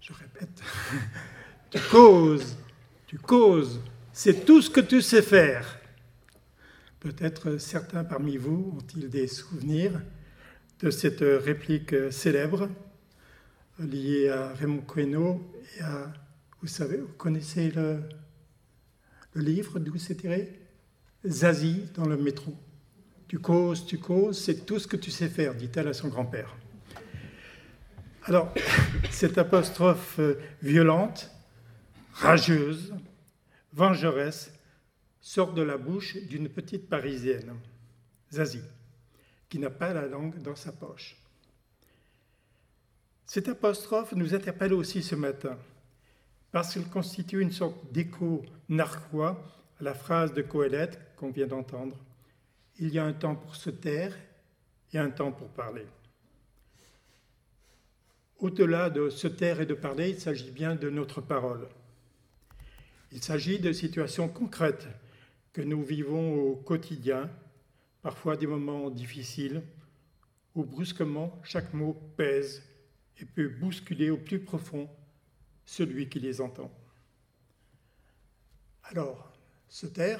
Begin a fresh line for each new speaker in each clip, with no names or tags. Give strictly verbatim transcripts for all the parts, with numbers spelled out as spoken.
je répète, tu causes, tu causes, c'est tout ce que tu sais faire. Peut-être certains parmi vous ont-ils des souvenirs de cette réplique célèbre liée à Raymond Queneau et à, vous savez, vous connaissez le, le livre d'où c'est tiré ? Zazie dans le métro. Tu causes, tu causes, c'est tout ce que tu sais faire, dit-elle à son grand-père. Alors, cette apostrophe violente, rageuse, vengeresse, sort de la bouche d'une petite Parisienne, Zazie, qui n'a pas la langue dans sa poche. Cette apostrophe nous interpelle aussi ce matin, parce qu'elle constitue une sorte d'écho narquois à la phrase de Qoélette qu'on vient d'entendre. Il y a un temps pour se taire et un temps pour parler. Au-delà de se taire et de parler, il s'agit bien de notre parole. Il s'agit de situations concrètes que nous vivons au quotidien, parfois des moments difficiles, où brusquement chaque mot pèse et peut bousculer au plus profond celui qui les entend. Alors, se taire,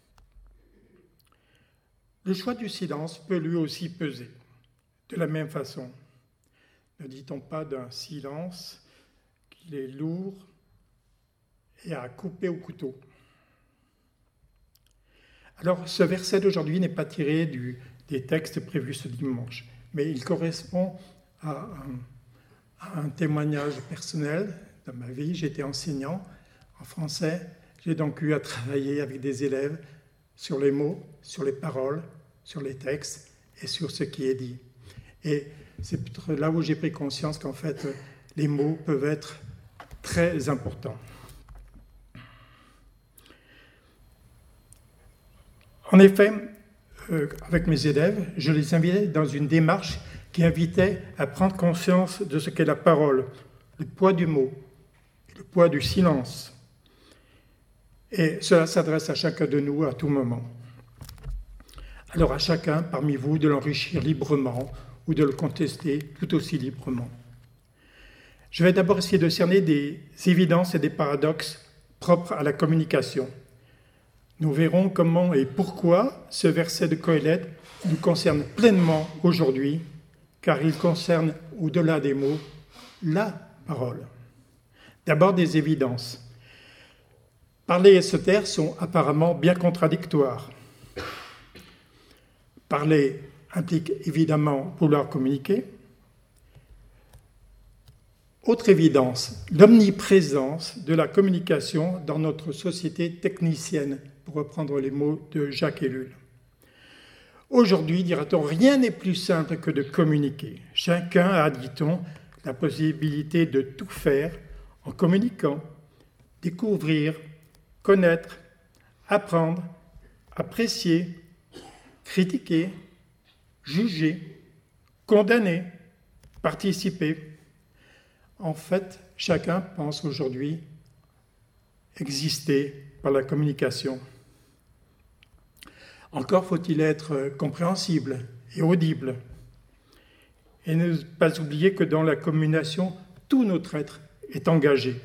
le choix du silence peut lui aussi peser, de la même façon. Ne dit-on pas d'un silence qu'il est lourd et à couper au couteau ? Alors, ce verset d'aujourd'hui n'est pas tiré du, des textes prévus ce dimanche, mais il correspond à un, à un témoignage personnel de ma vie. J'étais enseignant en français, j'ai donc eu à travailler avec des élèves sur les mots, sur les paroles, sur les textes et sur ce qui est dit. Et c'est peut-être là où j'ai pris conscience qu'en fait, les mots peuvent être très importants. En effet, euh, avec mes élèves, je les invitais dans une démarche qui invitait à prendre conscience de ce qu'est la parole, le poids du mot, le poids du silence. Et cela s'adresse à chacun de nous à tout moment. Alors à chacun parmi vous de l'enrichir librement ou de le contester tout aussi librement. Je vais d'abord essayer de cerner des évidences et des paradoxes propres à la communication. Nous verrons comment et pourquoi ce verset de Qoélette nous concerne pleinement aujourd'hui, car il concerne, au-delà des mots, la parole. D'abord des évidences. Parler et se taire sont apparemment bien contradictoires. Parler implique évidemment vouloir communiquer. Autre évidence, l'omniprésence de la communication dans notre société technicienne, pour reprendre les mots de Jacques Ellul. Aujourd'hui, dira-t-on, rien n'est plus simple que de communiquer. Chacun a, dit-on, la possibilité de tout faire en communiquant, découvrir, connaître, apprendre, apprécier, critiquer, juger, condamner, participer. En fait, chacun pense aujourd'hui exister par la communication. Encore faut-il être compréhensible et audible. Et ne pas oublier que dans la communication, tout notre être est engagé.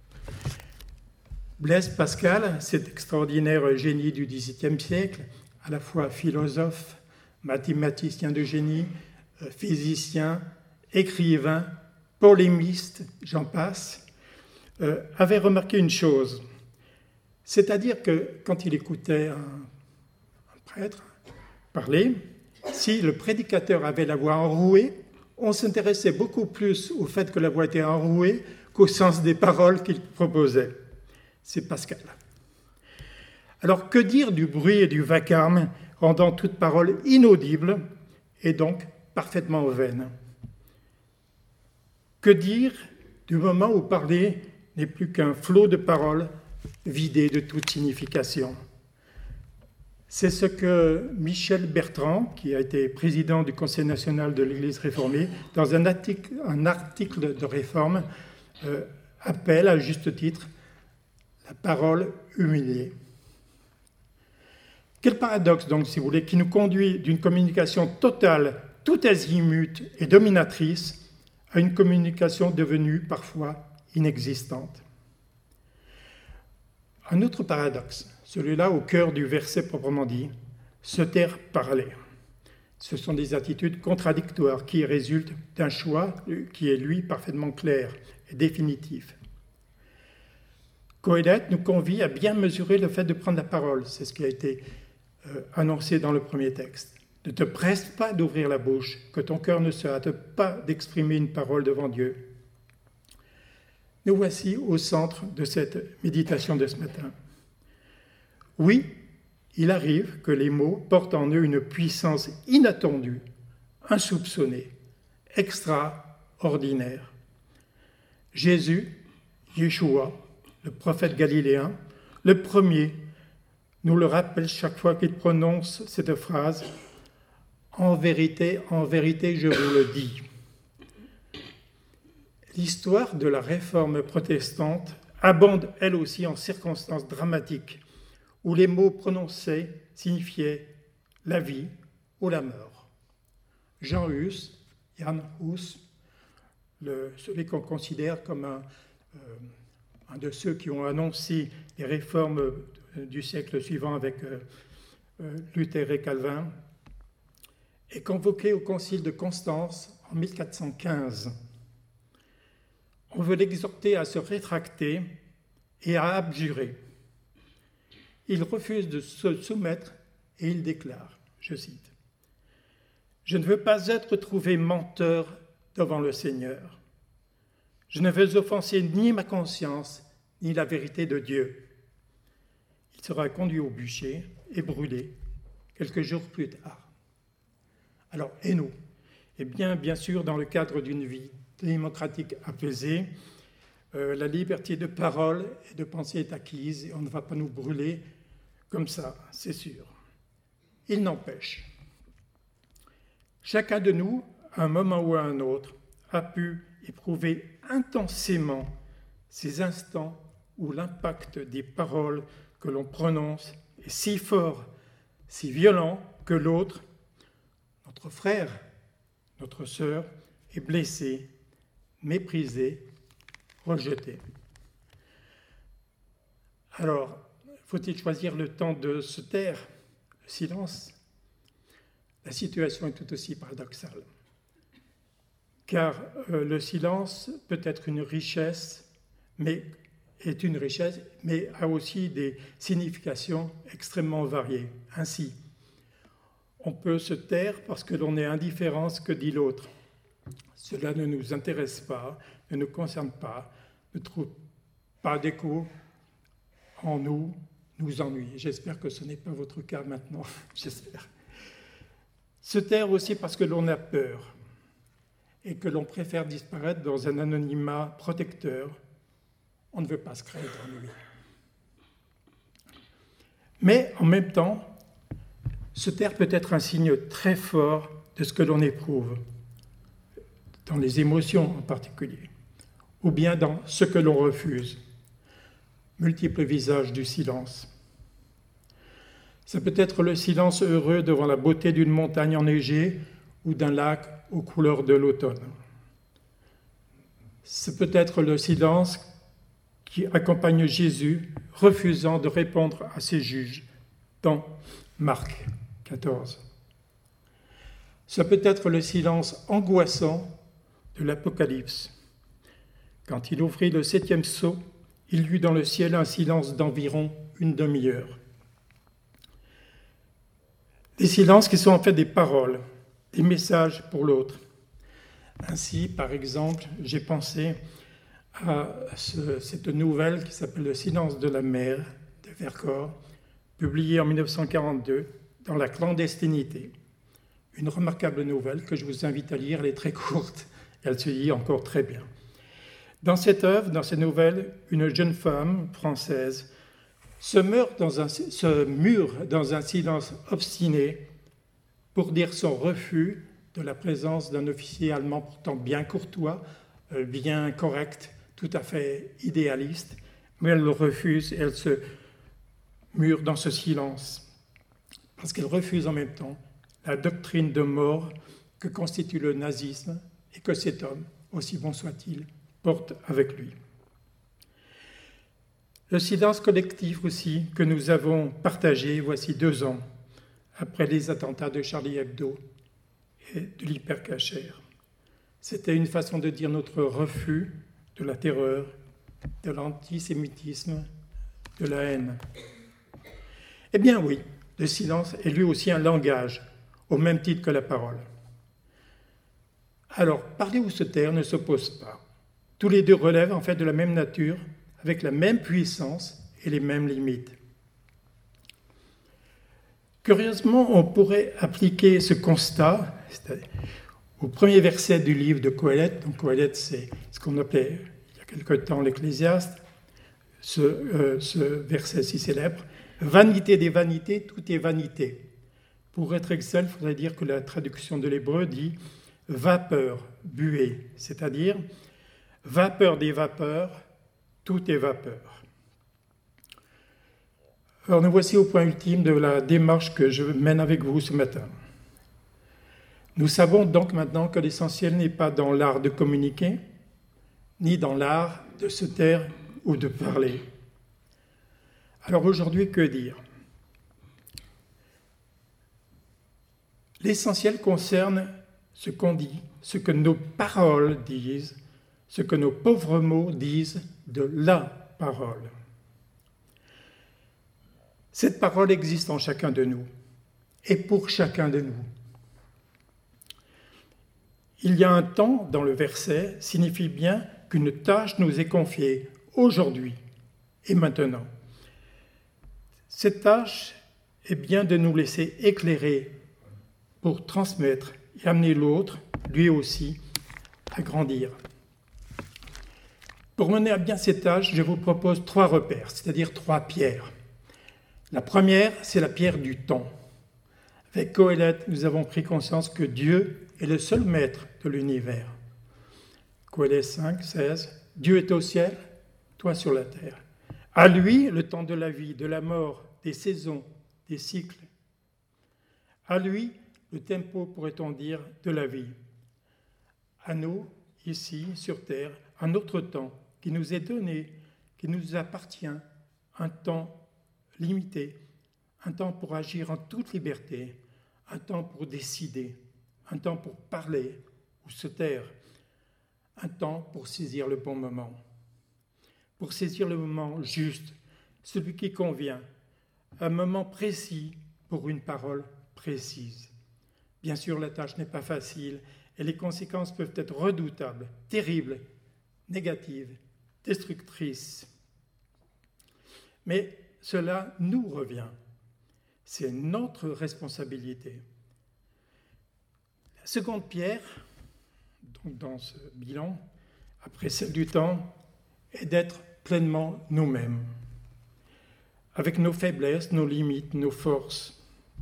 Blaise Pascal, cet extraordinaire génie du dix-septième siècle, à la fois philosophe, mathématicien de génie, physicien, écrivain, polémiste, j'en passe, euh, avait remarqué une chose, c'est-à-dire que quand il écoutait un, un prêtre parler, si le prédicateur avait la voix enrouée, on s'intéressait beaucoup plus au fait que la voix était enrouée qu'au sens des paroles qu'il proposait. C'est Pascal. Alors, que dire du bruit et du vacarme rendant toute parole inaudible et donc parfaitement vaine ? Que dire du moment où parler n'est plus qu'un flot de paroles vidé de toute signification ? C'est ce que Michel Bertrand, qui a été président du Conseil national de l'Église réformée, dans un article, un article de réforme, euh, appelle à juste titre la parole humiliée. Quel paradoxe donc, si vous voulez, qui nous conduit d'une communication totale, tout azimut et dominatrice, à une communication devenue parfois inexistante. Un autre paradoxe, celui-là au cœur du verset proprement dit, se taire, parler. Ce sont des attitudes contradictoires qui résultent d'un choix qui est, lui, parfaitement clair et définitif. Qohélet nous convie à bien mesurer le fait de prendre la parole. C'est ce qui a été euh, annoncé dans le premier texte. Ne te presse pas d'ouvrir la bouche, que ton cœur ne se hâte pas d'exprimer une parole devant Dieu. Nous voici au centre de cette méditation de ce matin. Oui, il arrive que les mots portent en eux une puissance inattendue, insoupçonnée, extraordinaire. Jésus, Yeshua, le prophète galiléen, le premier, nous le rappelle chaque fois qu'il prononce cette phrase « En vérité, en vérité, je vous le dis ». L'histoire de la réforme protestante abonde elle aussi en circonstances dramatiques où les mots prononcés signifiaient la vie ou la mort. Jean Hus, Jan Hus, le, celui qu'on considère comme un, euh, un de ceux qui ont annoncé les réformes du siècle suivant avec euh, euh, Luther et Calvin, est convoqué au concile de Constance en mille quatre cent quinze. On veut l'exhorter à se rétracter et à abjurer. Il refuse de se soumettre et il déclare, je cite, « Je ne veux pas être trouvé menteur devant le Seigneur. Je ne veux offenser ni ma conscience, ni la vérité de Dieu. » Il sera conduit au bûcher et brûlé quelques jours plus tard. Alors, et nous ? Eh bien, bien sûr, dans le cadre d'une vie démocratique apaisée, euh, la liberté de parole et de pensée est acquise et on ne va pas nous brûler comme ça, c'est sûr. Il n'empêche, chacun de nous, à un moment ou à un autre, a pu éprouver intensément ces instants où l'impact des paroles que l'on prononce est si fort, si violent que l'autre, notre frère, notre sœur, est blessé, méprisé, rejeté. Alors, faut-il choisir le temps de se taire, le silence ? La situation est tout aussi paradoxale. Car euh, le silence peut être une richesse, mais est une richesse, mais a aussi des significations extrêmement variées. Ainsi, on peut se taire parce que l'on est indifférent à ce que dit l'autre. Cela ne nous intéresse pas, ne nous concerne pas, ne trouve pas d'écho en nous, nous ennuie. J'espère que ce n'est pas votre cas maintenant, j'espère. Se taire aussi parce que l'on a peur et que l'on préfère disparaître dans un anonymat protecteur. On ne veut pas se créer d'ennui. Mais en même temps, se taire peut être un signe très fort de ce que l'on éprouve, dans les émotions en particulier, ou bien dans ce que l'on refuse. Multiples visages du silence. Ça peut être le silence heureux devant la beauté d'une montagne enneigée ou d'un lac aux couleurs de l'automne. Ça peut être le silence qui accompagne Jésus, refusant de répondre à ses juges, dans Marc quatorze. Ça peut être le silence angoissant de l'Apocalypse. Quand il ouvrit le septième sceau, il y eut dans le ciel un silence d'environ une demi-heure. Des silences qui sont en fait des paroles, des messages pour l'autre. Ainsi, par exemple, j'ai pensé à ce, cette nouvelle qui s'appelle « Le silence de la mer » de Vercors, publiée en dix-neuf cent quarante-deux dans la clandestinité. Une remarquable nouvelle que je vous invite à lire, elle est très courte, elle se lit encore très bien. Dans cette œuvre, dans cette nouvelle, une jeune femme française se meurt dans un, se mure dans un silence obstiné pour dire son refus de la présence d'un officier allemand pourtant bien courtois, bien correct, tout à fait idéaliste, mais elle le refuse et elle se mure dans ce silence parce qu'elle refuse en même temps la doctrine de mort que constitue le nazisme et que cet homme, aussi bon soit-il, porte avec lui. Le silence collectif aussi que nous avons partagé voici deux ans, après les attentats de Charlie Hebdo et de l'hypercacher. C'était une façon de dire notre refus de la terreur, de l'antisémitisme, de la haine. Eh bien oui, le silence est lui aussi un langage, au même titre que la parole. Alors, parler ou se taire ne s'opposent pas. Tous les deux relèvent en fait de la même nature, avec la même puissance et les mêmes limites. Curieusement, on pourrait appliquer ce constat au premier verset du livre de Qoheleth. Donc Qoheleth, c'est ce qu'on appelait il y a quelque temps l'Ecclésiaste, ce, euh, ce verset si célèbre. Vanité des vanités, tout est vanité. Pour être exact, il faudrait dire que la traduction de l'hébreu dit vapeur, buée, c'est-à-dire vapeur des vapeurs, tout est vapeur. Alors nous voici au point ultime de la démarche que je mène avec vous ce matin. Nous savons donc maintenant que l'essentiel n'est pas dans l'art de communiquer, ni dans l'art de se taire ou de parler. Alors aujourd'hui, que dire ? L'essentiel concerne ce qu'on dit, ce que nos paroles disent, ce que nos pauvres mots disent de la parole. Cette parole existe en chacun de nous et pour chacun de nous. Il y a un temps dans le verset signifie bien qu'une tâche nous est confiée aujourd'hui et maintenant. Cette tâche est bien de nous laisser éclairer pour transmettre et amener l'autre, lui aussi, à grandir. Pour mener à bien cette tâche, je vous propose trois repères, c'est-à-dire trois pierres. La première, c'est la pierre du temps. Avec Qoheleth, nous avons pris conscience que Dieu est le seul maître de l'univers. Qoheleth cinq, seize, Dieu est au ciel, toi sur la terre. À lui, le temps de la vie, de la mort, des saisons, des cycles. À lui, le tempo, pourrait-on dire, de la vie. À nous, ici, sur terre, un autre temps qui nous est donné, qui nous appartient, un temps limité, un temps pour agir en toute liberté, un temps pour décider, un temps pour parler ou se taire, un temps pour saisir le bon moment, pour saisir le moment juste, celui qui convient, un moment précis pour une parole précise. Bien sûr, la tâche n'est pas facile et les conséquences peuvent être redoutables, terribles, négatives, destructrices. Mais cela nous revient. C'est notre responsabilité. La seconde pierre, donc dans ce bilan, après celle du temps, est d'être pleinement nous-mêmes, avec nos faiblesses, nos limites, nos forces.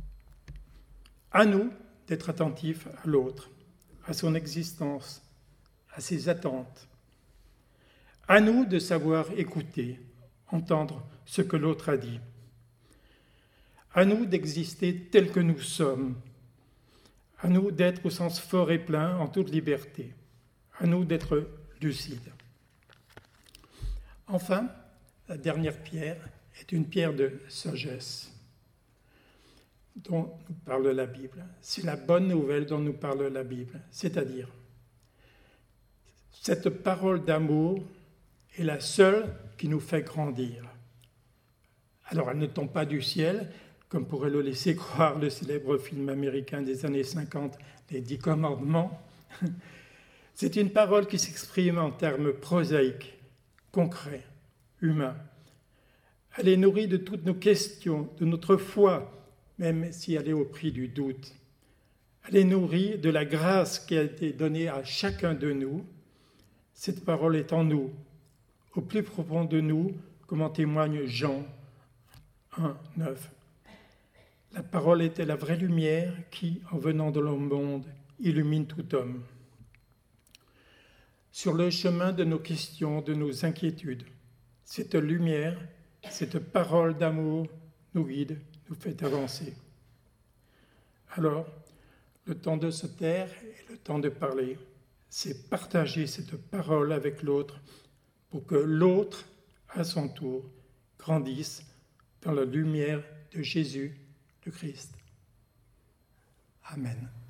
À nous d'être attentifs à l'autre, à son existence, à ses attentes. À nous de savoir écouter, entendre ce que l'autre a dit. À nous d'exister tels que nous sommes. À nous d'être au sens fort et plein, en toute liberté. À nous d'être lucides. Enfin, la dernière pierre est une pierre de sagesse dont nous parle la Bible. C'est la bonne nouvelle dont nous parle la Bible, c'est-à-dire cette parole d'amour est la seule qui nous fait grandir. Alors elle ne tombe pas du ciel, comme pourrait le laisser croire le célèbre film américain des années cinquante, Les Dix Commandements. C'est une parole qui s'exprime en termes prosaïques, concrets, humains. Elle est nourrie de toutes nos questions, de notre foi, même si elle est au prix du doute. Elle est nourrie de la grâce qui a été donnée à chacun de nous. Cette parole est en nous, au plus profond de nous, comme en témoigne Jean un, neuf. La parole était la vraie lumière qui, en venant dans le monde, illumine tout homme. Sur le chemin de nos questions, de nos inquiétudes, cette lumière, cette parole d'amour nous guide, nous fait avancer. Alors, le temps de se taire et le temps de parler, c'est partager cette parole avec l'autre pour que l'autre, à son tour, grandissent dans la lumière de Jésus le Christ. Amen.